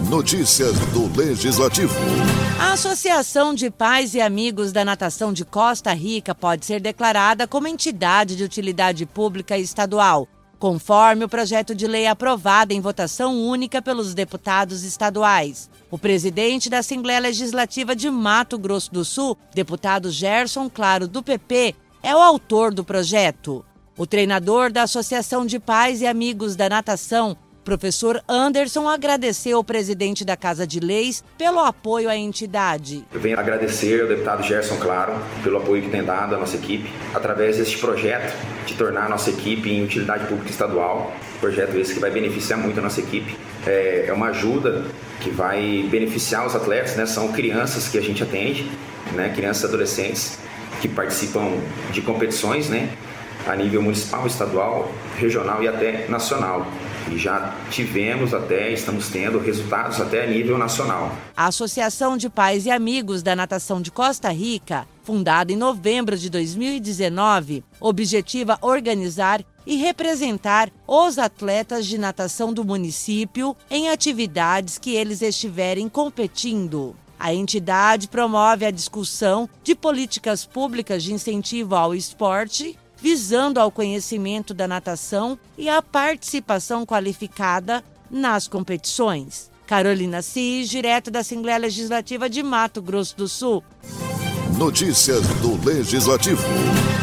Notícias do Legislativo. A Associação de Pais e Amigos da Natação de Costa Rica pode ser declarada como entidade de utilidade pública estadual, conforme o projeto de lei aprovado em votação única pelos deputados estaduais. O presidente da Assembleia Legislativa de Mato Grosso do Sul, deputado Gerson Claro, do PP, é o autor do projeto. O treinador da Associação de Pais e Amigos da Natação, professor Anderson, agradeceu ao presidente da Casa de Leis pelo apoio à entidade. Eu venho agradecer ao deputado Gerson Claro pelo apoio que tem dado à nossa equipe, através deste projeto de tornar a nossa equipe em utilidade pública estadual. Projeto esse que vai beneficiar muito a nossa equipe. É uma ajuda que vai beneficiar os atletas, né? São crianças que a gente atende, né? Crianças e adolescentes que participam de competições, né? A nível municipal, estadual, regional e até nacional. E já estamos tendo resultados até a nível nacional. A Associação de Pais e Amigos da Natação de Costa Rica, fundada em novembro de 2019, objetiva organizar e representar os atletas de natação do município em atividades que eles estiverem competindo. A entidade promove a discussão de políticas públicas de incentivo ao esporte, visando ao conhecimento da natação e à participação qualificada nas competições. Carolina Cis, direto da Assembleia Legislativa de Mato Grosso do Sul. Notícias do Legislativo.